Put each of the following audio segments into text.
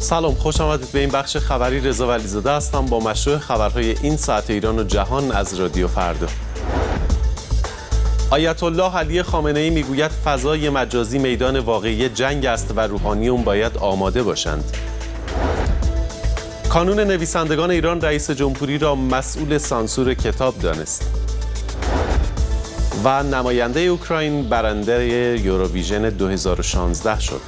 سلام، خوش آمدید به این بخش خبری. رضا ولیزاده هستم با مشروع خبرهای این ساعت ایران و جهان از رادیو فردا. آیت الله علی خامنه‌ای میگوید فضای مجازی میدان واقعی جنگ است و روحانیون باید آماده باشند. کانون نویسندگان ایران رئیس جمهوری را مسئول سانسور کتاب دانست. و نماینده اوکراین برنده یوروویژن 2016 شد.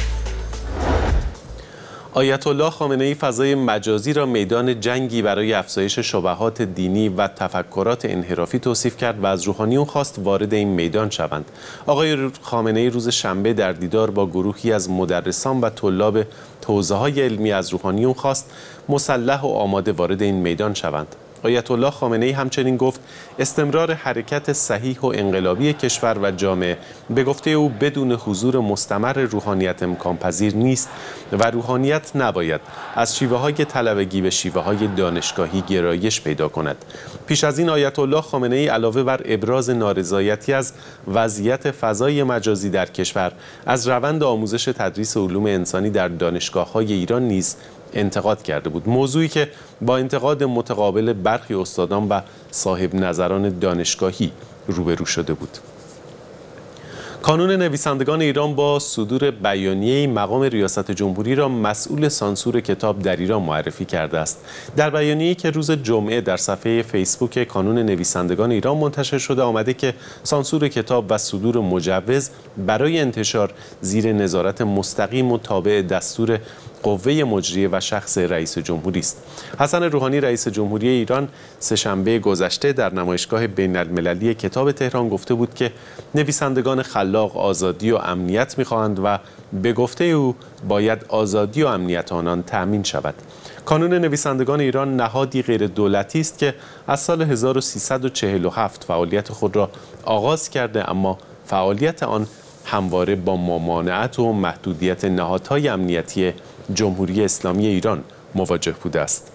آیت الله خامنه‌ای فضای مجازی را میدان جنگی برای افزایش شبهات دینی و تفکرات انحرافی توصیف کرد و از روحانیون خواست وارد این میدان شوند. آقای خامنه‌ای روز شنبه در دیدار با گروهی از مدرسان و طلاب حوزه‌های علمی از روحانیون خواست مسلح و آماده وارد این میدان شوند. آیت الله خامنه‌ای همچنین گفت استمرار حرکت صحیح و انقلابی کشور و جامعه به گفته او بدون حضور مستمر روحانیت امکان پذیر نیست و روحانیت نباید از شیوه‌های طلبگی به شیوه‌های دانشگاهی گرایش پیدا کند. پیش از این آیت الله خامنه‌ای علاوه بر ابراز نارضایتی از وضعیت فضای مجازی در کشور، از روند آموزش تدریس علوم انسانی در دانشگاه‌های ایران نیز انتقاد کرده بود، موضوعی که با انتقاد متقابل برخی استادان و صاحب نظران دانشگاهی روبرو شده بود. کانون نویسندگان ایران با صدور بیانیه‌ای مقام ریاست جمهوری را مسئول سانسور کتاب در ایران معرفی کرده است. در بیانیه‌ای که روز جمعه در صفحه فیسبوک کانون نویسندگان ایران منتشر شده آمده که سانسور کتاب و صدور مجوز برای انتشار زیر نظارت مستقیم و تابع دستور قوه مجریه و شخص رئیس جمهوری است. حسن روحانی رئیس جمهوری ایران سه‌شنبه گذشته در نمایشگاه بین‌المللی کتاب تهران گفته بود که نویسندگان خلاق آزادی و امنیت می‌خواهند و به گفته او باید آزادی و امنیت آنان تأمین شود. کانون نویسندگان ایران نهادی غیر دولتی است که از سال 1347 فعالیت خود را آغاز کرده، اما فعالیت آن همواره با ممانعت و محدودیت نهادهای امنیتی جمهوری اسلامی ایران مواجه بوده است.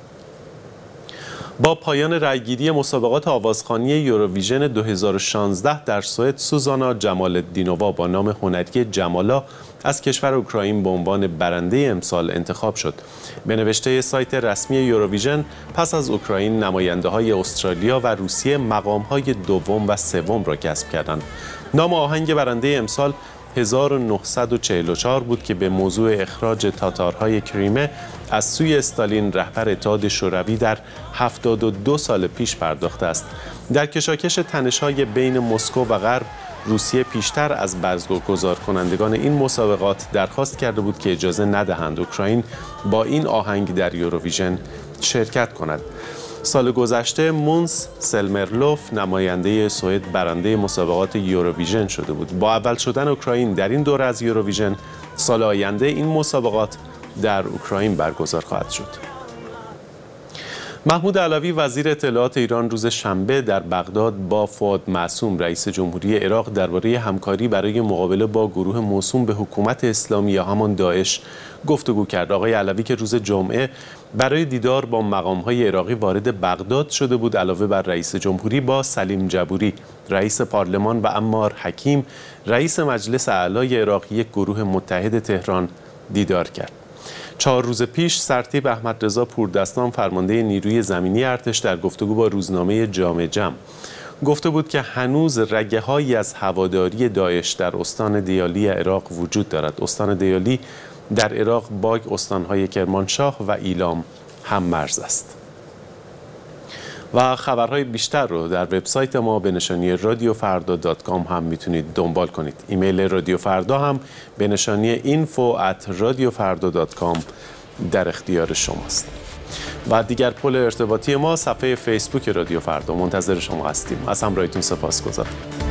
با پایان رأیگیری مسابقات آوازخوانی یوروویژن 2016 در سوئد، سوزانا جمال‌الدینووا با نام هنری جمالا از کشور اوکراین به عنوان برنده امسال انتخاب شد. به نوشته سایت رسمی یوروویژن، پس از اوکراین نماینده‌های استرالیا و روسیه مقام‌های دوم و سوم را کسب کردند. نام آهنگ برنده امسال 1944 بود که به موضوع اخراج تاتارهای کریمه از سوی استالین رهبر اتحاد شوروی در 72 سال پیش پرداخته است. در کشاکش تنش‌های بین مسکو و غرب، روسیه پیشتر از برگزار کنندگان این مسابقات درخواست کرده بود که اجازه ندهند اوکراین با این آهنگ در یوروویژن شرکت کند. سال گذشته مونس سلمرلوف نماینده سوئد برنده مسابقات یوروویژن شده بود. با اول شدن اوکراین در این دوره از یوروویژن، سال آینده این مسابقات در اوکراین برگزار خواهد شد. محمود علوی وزیر اطلاعات ایران روز شنبه در بغداد با فؤاد معصوم رئیس جمهوری عراق درباره همکاری برای مقابله با گروه موسوم به حکومت اسلامی یا همان داعش گفتگو کرد. آقای علوی که روز جمعه برای دیدار با مقام‌های عراقی وارد بغداد شده بود، علاوه بر رئیس جمهوری با سلیم جبوری رئیس پارلمان و عمار حکیم رئیس مجلس اعلای عراق یک گروه متحد تهران دیدار کرد. 4 روز پیش سرتیپ احمدرضا پوردستان فرمانده نیروی زمینی ارتش در گفتگو با روزنامه جامع جم گفته بود که هنوز رگه‌هایی از هواداری داعش در استان دیالی عراق وجود دارد. استان دیالی در عراق با استان‌های کرمانشاه و ایلام هم مرز است. و خبرهای بیشتر رو در وبسایت ما به نشانی radiofarda.com هم میتونید دنبال کنید. ایمیل رادیو فردا هم به نشانی info@radiofarda.com در اختیار شماست. و دیگر پل ارتباطی ما صفحه فیسبوک رادیو فردا. منتظر شما هستیم. از همراهیتون سپاسگزارم.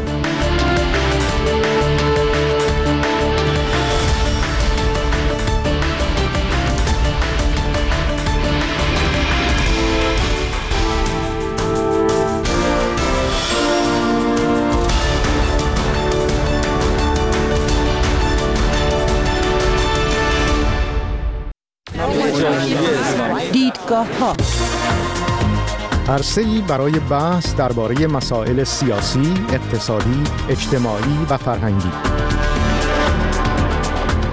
دیدگاه‌ها عرصه‌ای برای بحث درباره مسائل سیاسی، اقتصادی، اجتماعی و فرهنگی.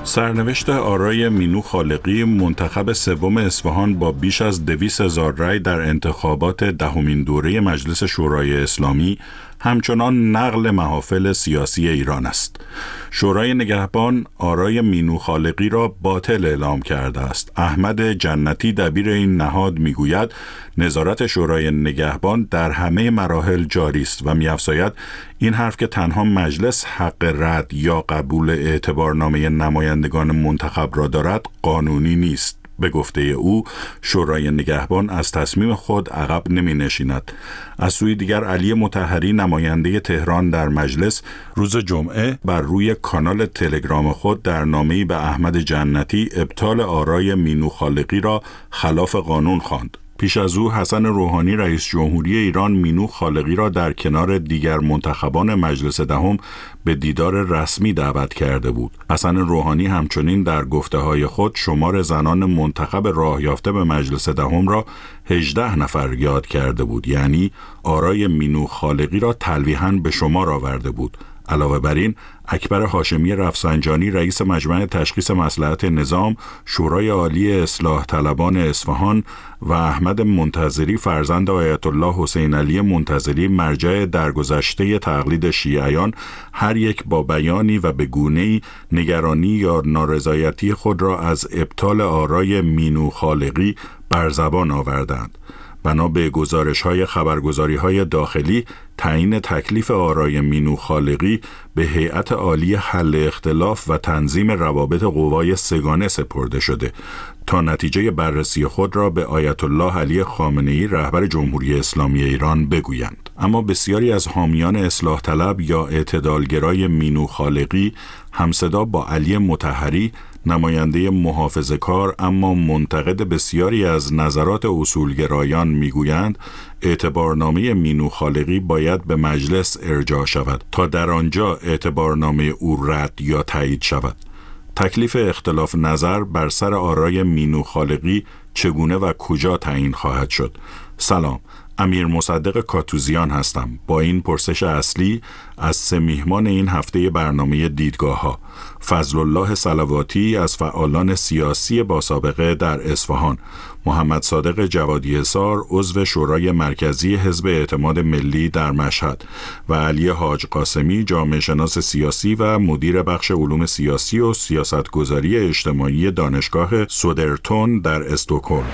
سرنوشت آرای مینو خالقی، منتخب سوم اصفهان با بیش از 200,000 رای در انتخابات دهمین دوره مجلس شورای اسلامی، همچنان نقل محافل سیاسی ایران است. شورای نگهبان آرای مینو خالقی را باطل اعلام کرده است. احمد جنتی دبیر این نهاد میگوید نظارت شورای نگهبان در همه مراحل جاری است و می‌افزاید این حرف که تنها مجلس حق رد یا قبول اعتبارنامه نمایندگان منتخب را دارد قانونی نیست. به گفته او شورای نگهبان از تصمیم خود عقب نمی نشیند. از سوی دیگر علی مطهری نماینده تهران در مجلس روز جمعه بر روی کانال تلگرام خود در نامه‌ای به احمد جنتی ابطال آرای مینو خالقی را خلاف قانون خواند. پیش از او حسن روحانی رئیس جمهوری ایران مینو خالقی را در کنار دیگر منتخبان مجلس دهم به دیدار رسمی دعوت کرده بود. حسن روحانی همچنین در گفته‌های خود شمار زنان منتخب راه یافته به مجلس دهم را 18 نفر یاد کرده بود، یعنی آرای مینو خالقی را تلویحاً به شمار آورده بود. علاوه بر این، اکبر هاشمی رفسنجانی رئیس مجمع تشخیص مصلحت نظام، شورای عالی اصلاح طلبان اصفهان و احمد منتظری فرزند آیت الله حسین علی منتظری مرجع درگذشته تقلید شیعیان، هر یک با بیانی و به گونه‌ای نگرانی یا نارضایتی خود را از ابطال آرای مینو خالقی بر زبان آوردند. بنا به گزارش‌های خبرگزاری‌های داخلی، تعیین تکلیف آرای مینو خالقی به هیئت عالی حل اختلاف و تنظیم روابط قوای سگانه سپرده شده تا نتیجه بررسی خود را به آیت الله علی خامنه‌ای رهبر جمهوری اسلامی ایران بگویند. اما بسیاری از حامیان اصلاح طلب یا اعتدالگرای مینو خالقی همصدا با علی مطهری نماینده محافظه‌کار اما منتقد بسیاری از نظرات اصولگرایان میگویند اعتبارنامه مینو خالقی باید به مجلس ارجاع شود تا در آنجا اعتبارنامه او رد یا تایید شود. تکلیف اختلاف نظر بر سر آرای مینو خالقی چگونه و کجا تعیین خواهد شد؟ سلام، امیر مصدق کاتوزیان هستم با این پرسش اصلی از 3 میهمان این هفته برنامه دیدگاه‌ها. فضل الله صلواتی از فعالان سیاسی با سابقه در اصفهان، محمد صادق جوادی حصار عضو شورای مرکزی حزب اعتماد ملی در مشهد و علی حاج قاسمی جامعه شناس سیاسی و مدیر بخش علوم سیاسی و سیاستگذاری اجتماعی دانشگاه سودرتون در استکهلم.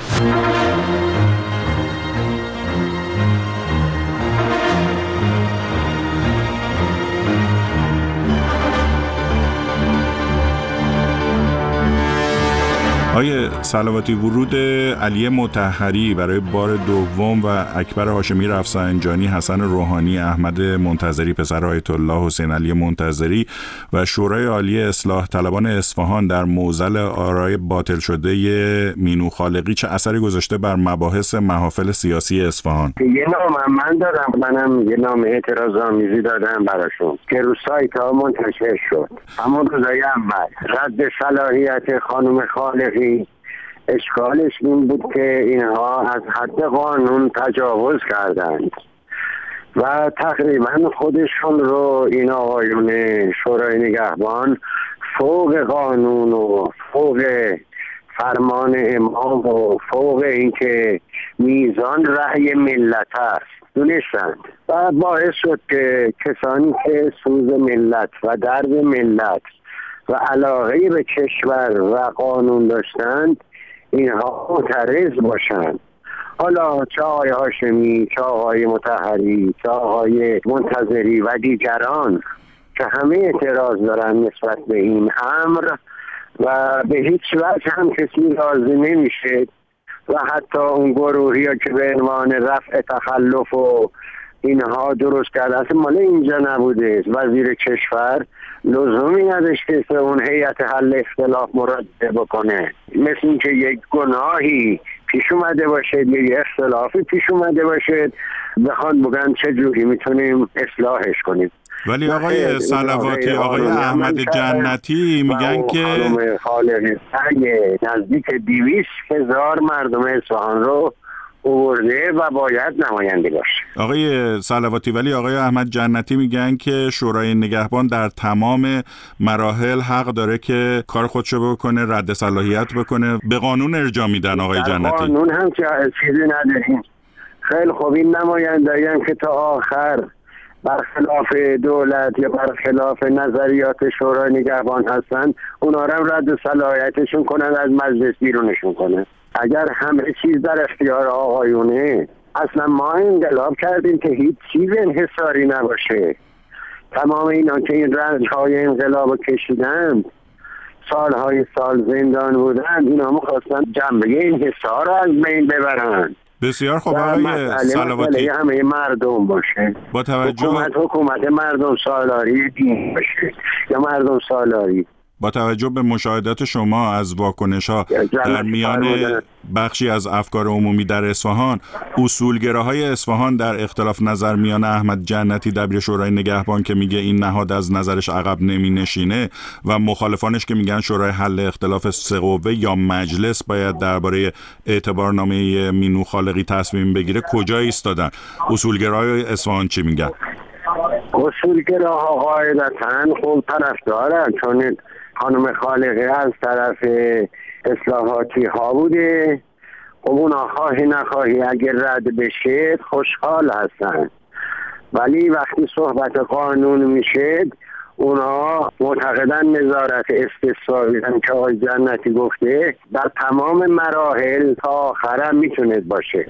آقای صلواتی، ورود علی مطهری برای بار دوم و اکبر هاشمی رفسنجانی، حسن روحانی، احمد منتظری پسر آیت الله حسین علی منتظری و شورای عالی اصلاح طلبان اصفهان در معضل آرای باطل شده مینو خالقی چه اثری گذاشته بر مباحث محافل سیاسی اصفهان؟ یه نام من دارم، منم یه نام اعتراض‌آمیزی دادم براشون که رو سایت ها منتشر شد. همون روزای اول رد صلاحیت خانم خالقی اشکالش این بود که اینها از حد قانون تجاوز کردند و تقریبا خودشون رو این آقایون شورای نگهبان فوق قانون و فوق فرمان امام و فوق اینکه میزان رأی ملت است دونستند و باعث شد که کسانی که سوز ملت و درد ملت و علاقه به کشور و قانون داشتند اینها معترض باشند. حالا چه آقای هاشمی، چه آقای مطهری، چه آقای منتظری و دیگران که همه اعتراض دارن نسبت به این امر و به هیچ وجه هم کسی راضی نمیشه و حتی اون گروهی ها که به عنوان رفع تخلف و اینها درست کرده اصلا مال اینجا نبوده. وزیر کشور لزومی نداشته که اون هیئت حل اختلاف مراجعه بکنه، مثل اینکه یک گناهی پیش اومده باشه یا یک اختلافی پیش اومده باشه بخوان بگن چه جوری میتونیم اصلاحش کنیم. ولی آقای صلواتی، آقای احمد جنتی میگن که خانم خالقی نزدیک 200,000 مردم اصفهان رو آورده و باید نماینده باشه. آقای صلواتی، ولی آقای احمد جنتی میگن که شورای نگهبان در تمام مراحل حق داره که کار خودشو بکنه، رد صلاحیت بکنه. به قانون ارجاع میدن آقای جنتی. قانون هم چیزی نداریم. خیلی خوب، این نماینده‌ای هم که تا آخر برخلاف دولت یا برخلاف نظریات شورای نگهبان هستن، اونا رو رد صلاحیتشون کنن، از مجلس بیرونشون کنن. اگر همه چیز در اختیار آقایونه، اصلا ما انقلاب کردیم که هیچ چیز انحصاری نباشه. تمام اینا که این رنج‌های انقلاب رو کشیدن، سالهای سال زندان بودن، اینا می‌خواستن جنبه انحصار رو از بین ببرن. بسیار خوب آقای صلواتی، همه مردم باشه، با توجه حکومت مردم سالاری دین باشه یا مردم سالاری. با توجه به مشاهدات شما از واکنش‌ها در میان بخشی از افکار عمومی در اصفهان، اصولگراهای اصفهان در اختلاف نظر میان احمد جنتی دبیر شورای نگهبان که میگه این نهاد از نظرش عقب نمینشینه و مخالفانش که میگن شورای حل اختلاف سه قوه یا مجلس باید درباره اعتبارنامه مینو خالقی تصمیم بگیره، کجا ایستادن؟ اصولگراهای اصفهان چی میگن؟ اصولگراها قاعدتاً خوب طرفدارن، چون خانم خالقی از طرف اصلاحاتی ها بوده. خب اونا خواهی نخواهی اگر رد بشه خوشحال هستن، ولی وقتی صحبت قانون میشه اونا معتقدن نظارت استثنایی که آقای جنتی گفته در تمام مراحل تا آخرم میتونه باشه،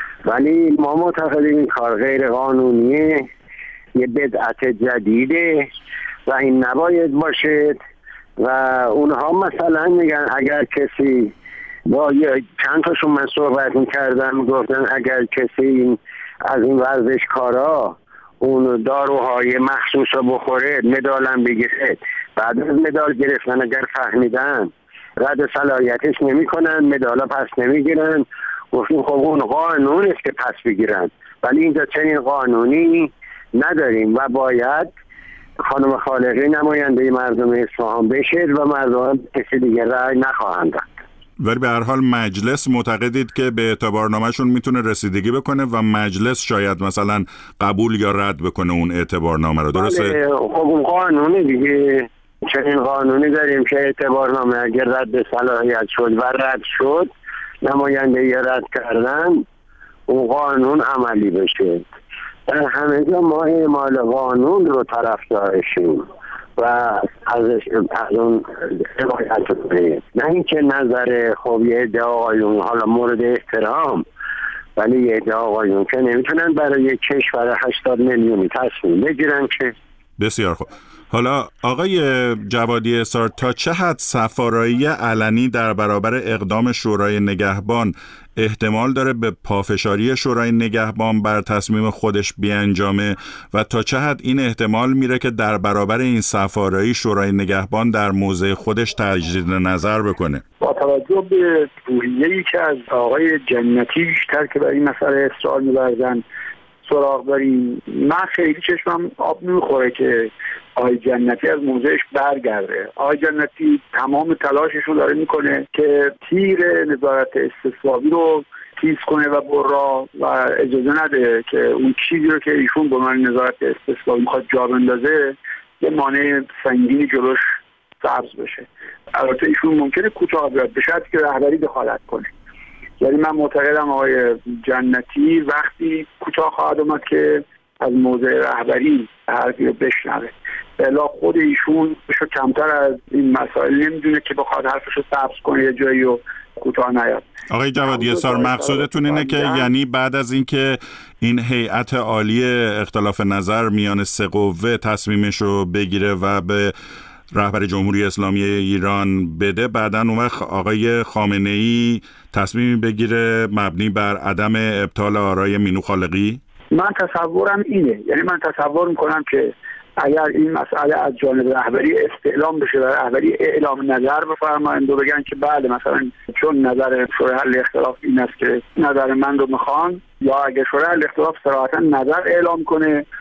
ولی ما معتقدیم این کار غیر قانونیه، یه بدعت جدیده و این نباید باشد. و اونها مثلا میگن اگر کسی با چند تاشون من صحبت میکردم گفتن اگر کسی این از این ورزشکارا اون داروهای مخصوص رو بخوره مدالم بگیره، بعد از مدال گرفتن اگر فهمیدن رد صلاحیتش نمی کنن، مدالا پس نمیگیرن. گفتیم خب اون قانون است که پس بگیرن، ولی اینجا چنین قانونی نداریم و باید خانم خالقی نماینده مردم اصفهان بشه و مردم کسی دیگه رأی نخواهند داد. ولی به هر حال مجلس معتقدید که به اعتبارنامه‌شون میتونه رسیدگی بکنه و مجلس شاید مثلا قبول یا رد بکنه اون اعتبارنامه رو، درسته؟ خب اون قانونی دیگه، چنین قانونی داریم که اعتبارنامه اگر رد صلاحیت شد و رد شد، نماینده رد کردن، اون قانون عملی بشه. در همه جا ما اعمال قانون رو طرفدارشیم و از اون حمایت کنیم، نه اینکه نظر خب یه عده آقایون حالا مورد احترام، ولی یه عده آقایون که نمیتونن برای یک کشور 80 میلیونی تصمیم بگیرن که. بسیار خوب. حالا آقای جوادی احصار، تا چه حد سفارایی علنی در برابر اقدام شورای نگهبان احتمال داره به پافشاری شورای نگهبان بر تصمیم خودش بیانجامه و تا چه حد این احتمال میره که در برابر این سفارایی شورای نگهبان در موضع خودش تجدید نظر بکنه؟ با توجه به روحیه‌ای که از آقای جنتی بیشتر که برای این مسئله اصرار می‌ورزن سراغ داریم، من خیلی چشمم آب نمیخوره که آقای جنتی از موضعش برگرده. آقای جنتی تمام تلاشش رو داره میکنه که تیر نظارت استثبابی رو تیز کنه و برا و اجازه نده که اون چیزی رو که ایشون به عنوان نظارت استثبابی میخواد جا بندازه یه مانع سنگینی جلوش سبز بشه. البته ایشون ممکنه کوتاه بیاد به شرطی که رهبری دخالت کنه. یعنی من معتقدم آقای جنتی وقتی کوتاه خواهد اومد که از موضع رهبری حرفی رو بشنوه، الا خود ایشون بشو کمتر از این مسائل نمیدونه که بخواد حرفش رو سبز کنه یه جایی رو کوتاه نیاد. آقای جوادی احصار، مقصودتون اینه که یعنی بعد از اینکه این هیئت عالی اختلاف نظر میان سه قوه تصمیمش رو بگیره و به رهبر جمهوری اسلامی ایران بده، بعداً اون وقت آقای خامنه‌ای تصمیمی بگیره مبنی بر عدم ابطال آرای مینو خالقی؟ من تصورم اینه، یعنی من تصور میکنم که اگر این مسئله از جانب رهبری استعلام بشه و رهبری اعلام نظر بفرمایند و بگن که بله مثلا چون نظر شورای حل اختلاف این است که نظر من رو میخوان، یا اگر شورای حل اختلاف صراحتا نظر اعلام کنه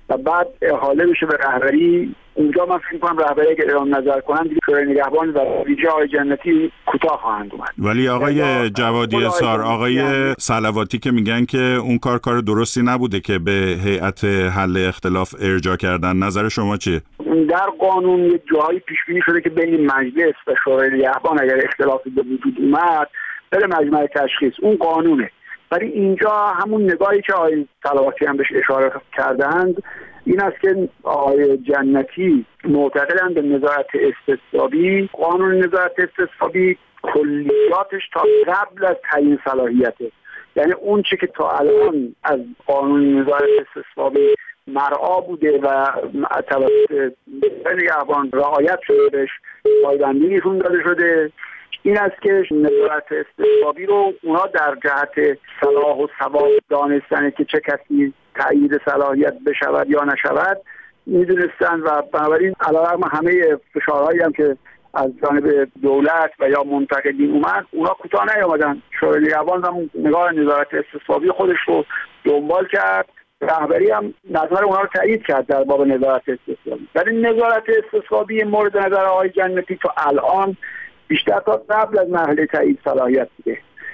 و بعد احاله بشه به رهبری. اونجا من فکر می‌کنم رهبری اگه اعلام نظر کنن دیگه شورای نگهبان و ویژه آقای جنتی کوتاه خواهند اومد. ولی آقای جوادی اصار، آقای صلواتی که میگن که اون کار درستی نبوده که به هیئت حل اختلاف ارجاع کردن، نظر شما چیه؟ در قانون یه جایی پیش بینی شده که بین مجلس و شورای نگهبان اگر اختلافی به وجود اومد بره مجمع تشخیص، اون قانونه. ولی اینجا همون نگاهی که آقای صلواتی هم بهش اشاره کردند این است که آقای جنتی معتقدند به نظارت استصوابی، قانون نظارت استصوابی کلیاتش تا قبل از تعیین صلاحیته، یعنی اون چی که تا الان از قانون نظارت استصوابی مرعا بوده و توسط نگهبان رعایت شده بهش پایبندی نشون داده شده، این است که نظارت استصوابی رو اونا در جهت صلاح و صواب دانستن که چه کسی تایید صلاحیت بشود یا نشود میدونستن و بنابراین علیرغم همه فشارهایی هم که از جانب دولت و یا منتقدین اومد اونا کوتاه نیامدن. شورای نگهبان هم نگاه نظارت استصوابی خودش رو دنبال کرد، رهبری هم نظر اونا رو تایید کرد در باب نظارت استصوابی. ولی نظارت استصوابی مورد نظر آقای جنتی تا الان بیشتر تا قبل از مرحله تایید صلاحیت بوده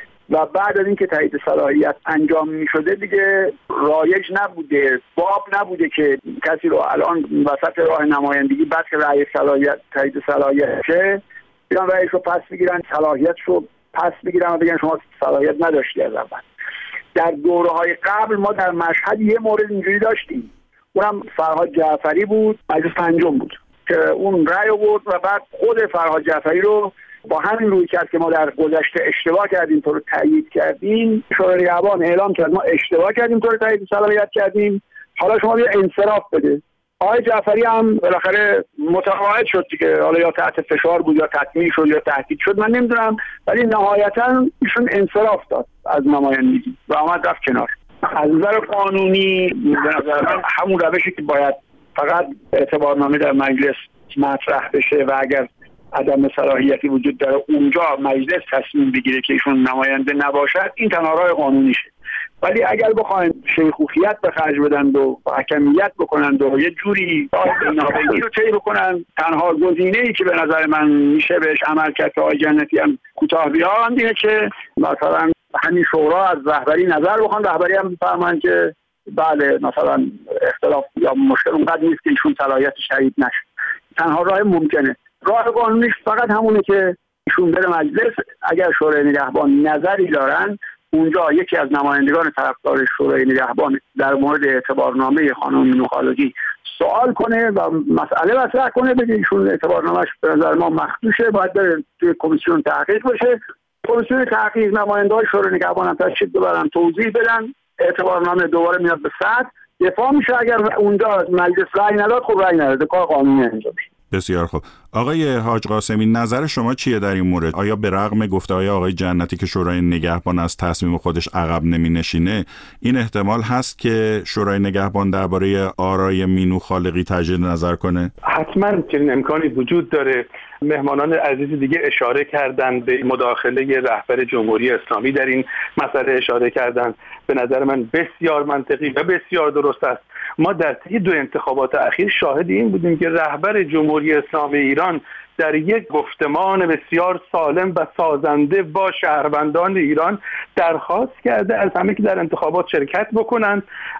و بعد از اینکه تایید صلاحیت انجام می شده دیگه رایج نبوده، باب نبوده که کسی رو الان وسط راه نمایندگی بعد که رأی صلاحیت تایید صلاحیت شه بیان رأیش رو پس بگیرن، صلاحیت رو پس بگیرن و بگن شما صلاحیت نداشتی از اول. در دوره‌های قبل ما در مشهد یه مورد اینجوری داشتیم، اونم فرهاد جعفری بود، مجلس پنجم بود که اون رأی آورد و بعد خود فرهاد جعفری رو با همین روی کرد که ما در گذشته اشتباه کردیم تو رو تایید کردیم، شورای نگهبان اعلام کرد ما اشتباه کردیم تو رو تایید صلاحیت کردیم، حالا شما بیا انصراف بده. آقای جعفری هم بالاخره متقاعد شد که حالا یا تحت فشار بود یا تطمیع شد یا تهدید شد من نمیدونم، ولی نهایتا ایشون انصراف داد از نمایندگی و آمد رفت کنار. از نظر قانونی به نظر من همون روشی که باید فقط اعتبارنامه در مجلس مطرح بشه و اگر عدم صلاحیتی وجود داره اونجا مجلس تصمیم بگیره که ایشون نماینده نباشد، این تنها راه قانونیشه. ولی اگر بخواین شیخوخیت به خرج بدن و حکمیت بکنن و یه جوری نابینی رو طی بکنن، تنها گزینه‌ای که به نظر من میشه بهش عمل کرد که آقای جنتی هم کوتاه بیان اینه که مثلا همین شورا از رهبری نظر بخوان، رهبری هم بفرمایند که بله مثلا اختلاف یا مشکل اونقدر نیست که ایشون صلاحیتش تایید نشه. تنها راه ممکنه. راه قانونیش فقط همونه که ایشون بره مجلس، اگر شورای نگهبان نظری دارن اونجا یکی از نمایندگان طرفدار شورای نگهبان در مورد اعتبارنامه خانم مینو خالقی سوال کنه و مسئله مطرح کنه، بگه ایشون اعتبارنامه‌اش به نظر ما مخدوشه، باید بره توی کمیسیون تحقیق بشه. کمیسیون تحقیق نماینده‌های شورای نگهبان هم تشریف ببرن توضیح بدن، اعتبارنامه دوباره میاد به سطح دفاع میشه. اگر اونجا مجلس رأی نداد خب رأی نداد، کار قانونی انجام میشه. بسیار خوب. آقای حاج قاسمی، نظر شما چیه در این مورد؟ آیا به رغم گفته‌های آقای جنتی که شورای نگهبان از تصمیم خودش عقب نمی‌نشینه، این احتمال هست که شورای نگهبان درباره آرای مینو خالقی تجدید نظر کنه؟ حتما چنین امکانی وجود داره. مهمانان عزیز دیگه اشاره کردن به مداخله رهبر جمهوری اسلامی در این مسئله اشاره کردن. به نظر من بسیار منطقی و بسیار درست است. ما در طی دو انتخابات اخیر شاهد این بودیم که رهبر جمهوری اسلامی ایران در یک گفتمان بسیار سالم و سازنده با شهروندان ایران درخواست کرده از همه که در انتخابات شرکت بکنند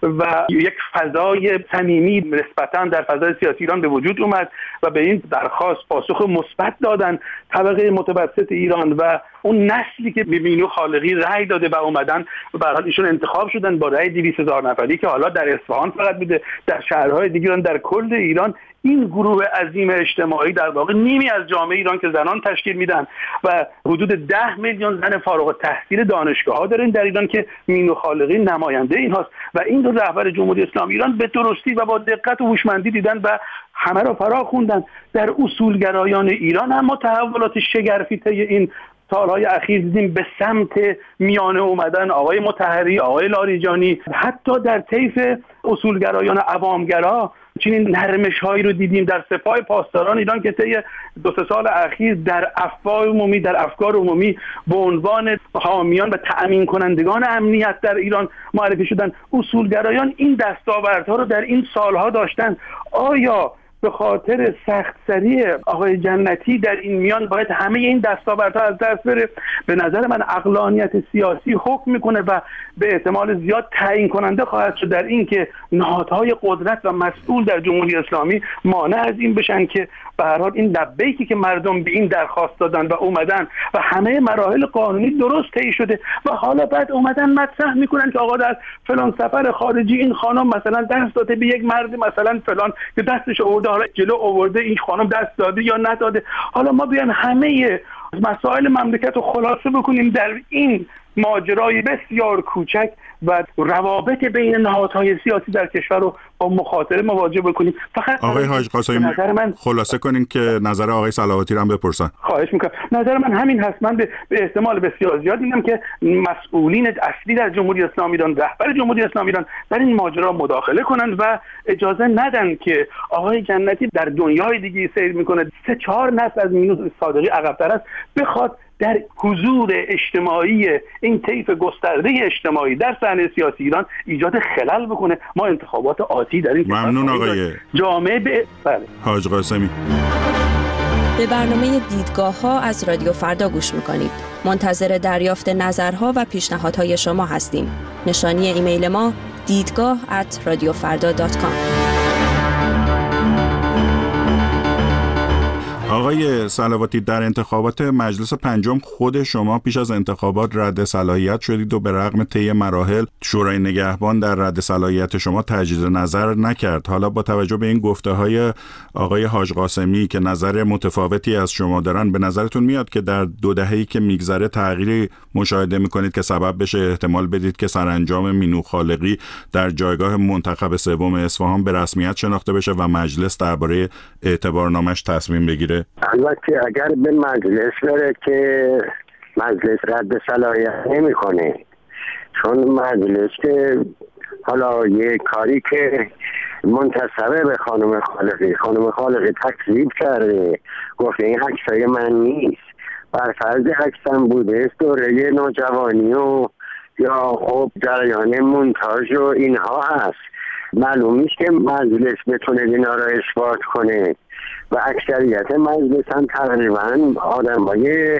و یک فضای صمیمی نسبتاً در فضای سیاسی ایران به وجود اومد و به این درخواست پاسخ مثبت دادن طبقه متوسط ایران و اون نسلی که به مینو خالقی رأی داده و اومدن و به هر حال ایشون انتخاب شدن با رأی 200,000 نفری که حالا در اصفهان فقط بوده، در شهرهای دیگه در کل ایران این گروه عظیم اجتماعی در واقع نیمی از جامعه ایران که زنان تشکیل میدن و حدود 10 میلیون زن فارغ التحصیل دانشگاه‌ها دارن در ایران که مینو خالقی نماینده اینهاست و این دو رهبر جمهوری اسلامی ایران به درستی و با دقت و هوشمندی دیدن و همه را فرا خوندن. در اصولگرایان ایران اما تحولات شگرفی طی این سالهای اخیر دیدیم به سمت میانه اومدن آقای مطهری، آقای لاریجانی، حتی در طیف اصولگرایان عوامگرا چنین نرمش‌هایی رو دیدیم در سپاه پاسداران ایران که طی 2-3 سال اخیر در افواه عمومی، در افکار عمومی به عنوان حامیان و تأمین کنندگان امنیت در ایران معرفی شدن. اصولگرایان این دستاوردها رو در این سالها داشتن. آیا به خاطر سخت‌سری آقای جنتی در این میان باید همه این دستاوردها از دست بره؟ به نظر من عقلانیت سیاسی حکم میکنه و به احتمال زیاد تعیین کننده خواهد شد در این که نهادهای قدرت و مسئول در جمهوری اسلامی مانع از این بشن که به هر حال این لبیکی که مردم به این درخواست دادن و اومدن و همه مراحل قانونی درست طی شده و حالا بعد اومدن مطرح میکنن که آقا در فلان سفر خارجی این خانم مثلا دست داده به یک مرد مثلا فلان که دستش آورده، حالا جلو آورده این خانم دست داده یا نداده. حالا ما بیان همه مسائل مملکت رو خلاصه بکنیم در این ماجرای بسیار کوچک و روابط بین نهادهای سیاسی در کشور رو با مخاطره مواجه بکنیم. فقط آقای حاج قاسمی خلاصه کنین که نظر آقای صلواتی رو هم بپرسن. خواهش میکنم. نظر من همین هست. من به احتمال بسیار زیاد میگم که مسئولین اصلی در جمهوری اسلامی ایران، رهبر جمهوری اسلامی ایران در این ماجرا مداخله کنند و اجازه ندن که آقای جنتی در دنیای دیگه سیر میکنه 3-4 نسل از مینوس صادقی عقب‌تر است بخواد در حضور اجتماعی این طیف گسترده اجتماعی در صحنه سیاسی ایران ایجاد خلل بکنه. ما انتخابات آتی در این ممنون آقای جامعه بله. حاج قاسمی. به برنامه دیدگاه‌ها از رادیو فردا گوش می‌کنید. منتظر دریافت نظرها و پیشنهادهای شما هستیم. نشانی ایمیل ما دیدگاه@radiofarda.com. آقای صلواتی، در انتخابات مجلس پنجم خود شما پیش از انتخابات رد صلاحیت شدید و به رغم طی مراحل شورای نگهبان در رد صلاحیت شما تجدید نظر نکرد. حالا با توجه به این گفته‌های آقای حاج قاسمی که نظر متفاوتی از شما دارن، به نظرتون میاد که در 2 دهه‌ای که میگذره تغییری مشاهده میکنید که سبب بشه احتمال بدید که سرانجام مینو خالقی در جایگاه منتخب سوم اصفهان به رسمیت شناخته بشه و مجلس درباره اعتبارنامش تصمیم بگیره؟ البته اگر به مجلس بره که مجلس رد صلاحیت نمیکنه، چون مجلس که حالا یه کاری که منتسبه به خانم خالقی تکذیب کرده، گفته این عکسای من نیست، بر فرض عکسم بوده دوره نوجوانی و یا خب جریان مونتاژ و اینها هست. معلوم نیست که مجلس بتونه اینا را اثبات کنه و اکثریت مجلس هم تقریبا آدمای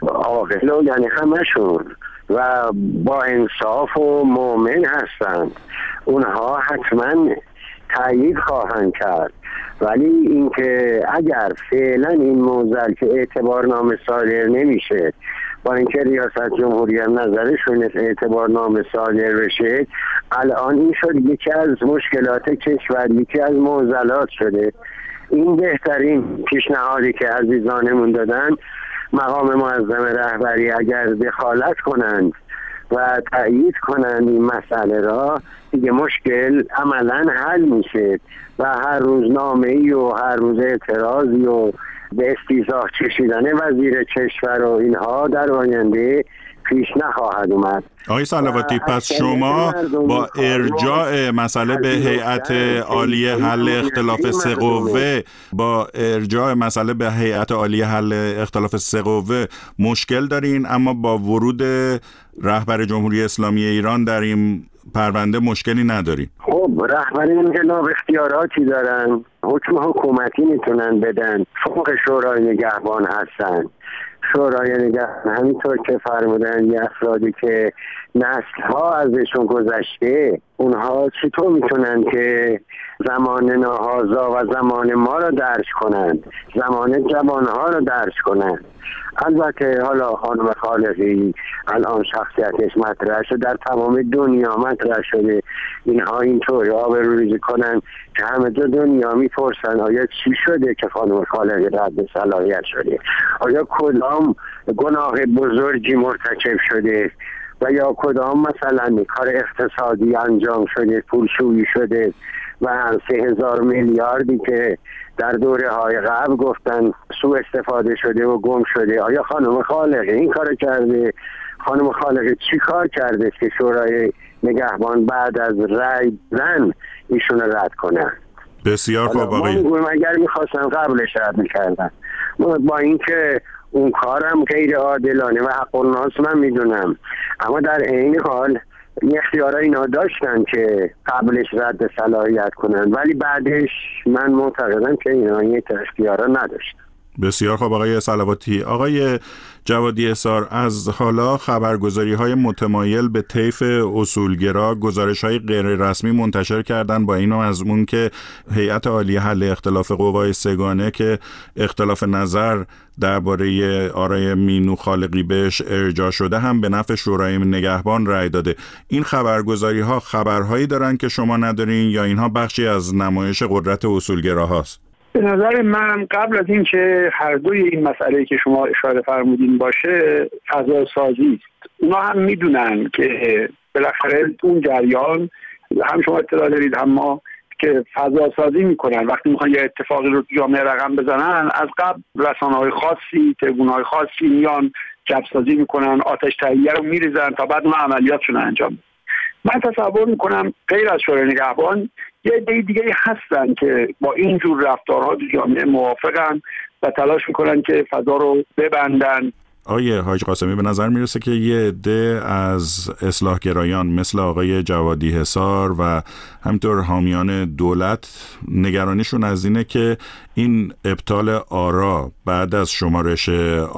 عاقل و یعنی همشون و با انصاف و مؤمن هستن، اونها حتما تایید خواهند کرد. ولی اینکه اگر فعلا این موضوع که اعتبارنامه صادر نمیشه، با اینکه ریاست جمهوری هم نظرشون اعتبارنامه صادر بشه، الان این شد یکی از مشکلات کشور، یکی از معضلات شده. این بهترین پیشنهادی که عزیزانمون دادن، مقام معظم رهبری اگر دخالت کنند و تایید کنند این مسئله را، دیگه مشکل عملا حل میشه و هر روز نامه‌ای و هر روز اعتراضی و به استیضاح کشیدن وزیر کشور و اینها در آینده پیش نخواهد اومد. آقای صلواتی، پس شما با ارجاع مسئله به هیئت عالیه حل اختلاف 3 قوه مشکل دارین، اما با ورود رهبر جمهوری اسلامی ایران در این پرونده مشکلی نداری؟ خب رهبر انقلاب اختیاراتی دارن، حکم حکومتی میتونن بدن، فوق شورای نگهبان هستن. شورای نگهبان همینطور که فرمودن یه افرادی که نسل‌ها ازشون گذشته، اونها چطور میتونن که زمان ناهازا و زمان ما رو درک کنند، زمان جوانها رو درک کنند. البته حالا خانم خالقی الان شخصیتش مطرح شده، در تمام دنیا مطرح شده، اینها اینطوری آبروریزی کنن که همه دنیا میپرسن آیا چی شده که خانم خالقی رد صلاحیت شده، آیا کدام گناه بزرگی مرتکب شده و یا کدام مثلا کار اقتصادی انجام شده، پولشویی شده و 3000 میلیاردی که در دوره های قبل گفتن سوء استفاده شده و گم شده. آیا خانم خالقی این کار کرده؟ خانم خالقی چی کار کرده که شورای نگهبان بعد از رأی زن ایشون رد کنه؟ بسیار خوب آقای. اگر میخواستن قبلش رد میکردن. با اینکه اون کارم غیر عادلانه و حق الناس من میدونم، اما در عین حال این اختیارا اینا داشتن که قبلش رد صلاحیت کنن، ولی بعدش من معتقدم که اینا این اختیارا نداشتن. بسیار خوب آقای صلواتی. آقای جوادی احصار، از حالا خبرگزاری‌های متمایل به طیف اصولگرا گزارش‌های غیر رسمی منتشر کردن با این مضمون که هیئت عالیه حل اختلاف قوای سه‌گانه که اختلاف نظر درباره آرای مینو خالقی بهش ارجاع شده هم به نفع شورای نگهبان رأی داده. این خبرگزاری‌ها خبرهایی دارن که شما ندارین یا اینها بخشی از نمایش قدرت اصولگراهاست؟ به نظر من قبل از این که هر دوی این مسئله که شما اشاره فرمودین باشه، فضا سازی است. اونا هم میدونن که بالاخره اون جریان، هم شما اطلاع دارید هم ما، که فضا سازی میکنن. وقتی میخوان یه اتفاقی رو جامعه رقم بزنن، از قبل رسانه‌های خاصی، تریبون‌های خاصی میان جب سازی میکنن، آتش تهیه رو میریزن تا بعد اون عملیاتشون انجام بدن. من تصور میکنم غیر از شورای نگهبان یه عده دیگه هستن که با این جور رفتارها تو جامعه موافقن و تلاش میکنن که فضا رو ببندن. آقای حاج قاسمی، به نظر میرسه که یه عده از اصلاحگرایان مثل آقای جوادی حصار و همینطور حامیان دولت نگرانیشون از اینه که این ابطال آرا بعد از شمارش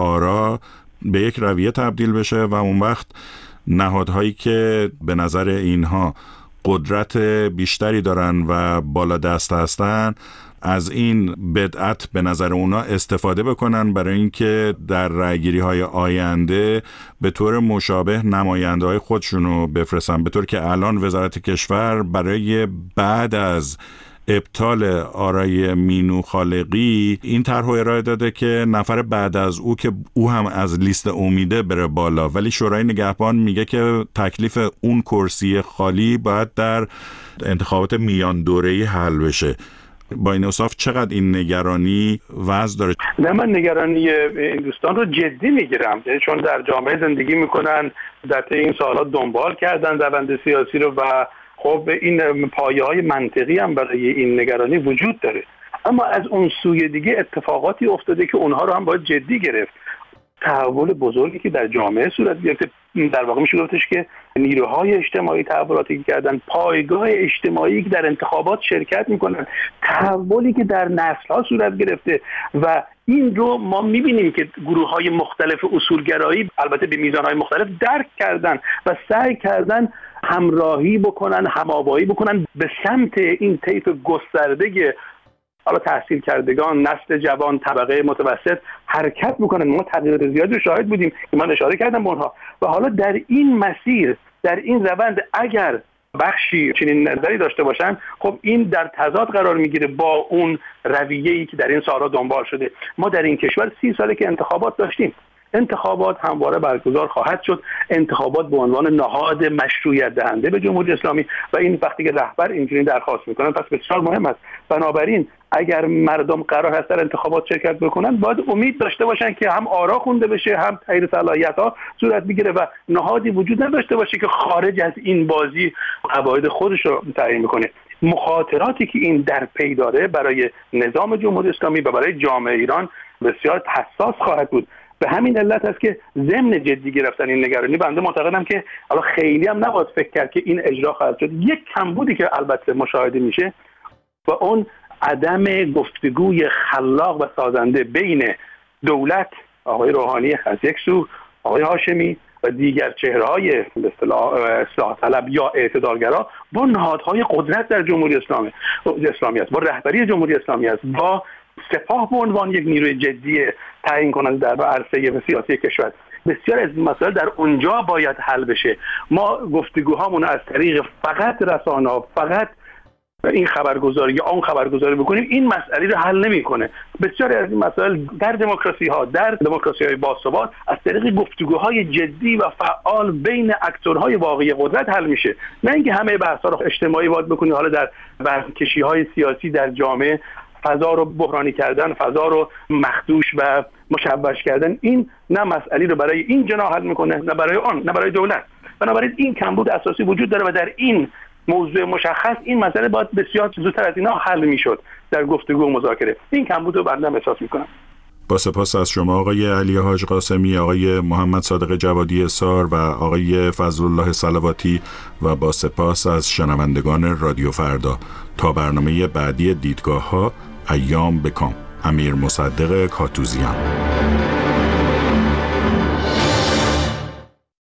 آرا به یک رویه تبدیل بشه و اون وقت نهادهایی که به نظر اینها قدرت بیشتری دارن و بالا دست هستن از این بدعت به نظر اونا استفاده بکنن برای اینکه در رأیگیری‌های آینده به طور مشابه نماینده‌های خودشونو بفرستن، به طور که الان وزارت کشور برای بعد از ابطال آرای مینو خالقی این طرح ارائه داده که نفر بعد از او که او هم از لیست امیده بره بالا، ولی شورای نگهبان میگه که تکلیف اون کرسی خالی باید در انتخابات میان دوره‌ای حل بشه. با این اوصاف چقدر این نگرانی وضع داره؟ نه، من نگرانی این دوستان رو جدی میگیرم، چون در جامعه زندگی میکنن، در طی این سالها دنبال کردن روند سیاسی رو و خب این پایه‌های منطقی هم برای این نگرانی وجود داره. اما از اون سوی دیگه اتفاقاتی افتاده که اونها رو هم باید جدی گرفت. تحول بزرگی که در جامعه صورت گرفته، در واقع میشه گفتش که نیروهای اجتماعی تحولاتی که کردن، پایگاه اجتماعی که در انتخابات شرکت میکنن، تحولی که در نسل‌ها صورت گرفته و این رو ما میبینیم که گروه‌های مختلف اصولگرایی البته به میزان‌های مختلف درک کردن و سعی کردن همراهی بکنن، هم‌آوایی بکنن به سمت این طیف گسترده حالا تحصیل کردگان، نسل جوان، طبقه متوسط حرکت میکنن. ما تغییر زیادی رو شاهد بودیم که من اشاره کردم به اونها و حالا در این مسیر، در این روند اگر بخشی چنین نظری داشته باشن، خب این در تضاد قرار میگیره با اون رویه‌ای که در این سالها دنبال شده. ما در این کشور 30 ساله که انتخابات داشتیم، انتخابات همواره برگزار خواهد شد، انتخابات به عنوان نهاد مشروعیت دهنده به جمهوری اسلامی و این وقتی که رهبر اینجوری درخواست میکنن پس بسیار مهم است. بنابراین اگر مردم قرار هست در انتخابات شرکت بکنن، باید امید داشته باشن که هم آرا خونده بشه، هم تایید صلاحیت‌ها صورت بگیره و نهادی وجود نداشته باشه که خارج از این بازی قواعد خودش رو تعیین میکنه. مخاطراتی که این در پی داره برای نظام جمهوری اسلامی و برای جامعه ایران بسیار حساس خواهد بود. به همین علت است که ضمن جدی گرفتن این نگرانی بنده معتقدم که حالا خیلی هم نباید فکر کرد که این اجرا خواهد شد. یک کمبودی که البته مشاهده میشه و اون عدم گفتگوی خلاق و سازنده بین دولت، آقای روحانی از یک سو، آقای هاشمی و دیگر چهره‌های به اصلاح طلب یا اعتدالگرا با نهادهای قدرت در جمهوری اسلامی است، با رهبری جمهوری اسلامی است، با سپاه به عنوان یک نیروی جدی تعیین کننده در عرصه سیاسی کشور. بسیار از این مسائل در اونجا باید حل بشه. ما گفتگوهامون از طریق فقط رسانه‌ها، فقط این خبرگزاری یا اون خبرگزاری بکنیم، این مسئله رو حل نمی‌کنه. بسیار از این مسائل در دموکراسی‌ها، در دموکراسی‌های باثبات از طریق گفتگوهای جدی و فعال بین اکتورهای واقعی قدرت حل میشه، نه اینکه همه بحث‌ها رو اجتماعی وارد بکنیم، حالا در برکشی‌های سیاسی در جامعه فضا رو بحرانی کردن، فضا رو مخدوش و مشوش کردن. این نه مسئله رو برای این جناح حل میکنه، نه برای آن، نه برای دولت. بنابراین این کمبود اساسی وجود داره و در این موضوع مشخص، این مسئله باید بسیار زودتر از اینا حل میشد در گفتگو و مذاکره. این کمبود رو بنده احساس میکنم. با سپاس از شما آقای علی حاج قاسمی، آقای محمد صادق جوادی اسار و آقای فضل الله صلواتی و با سپاس از شنوندگان رادیو فردا. تا برنامه بعدی دیدگاه‌ها، ایام بکام. امیر مصدق کاتوزیان.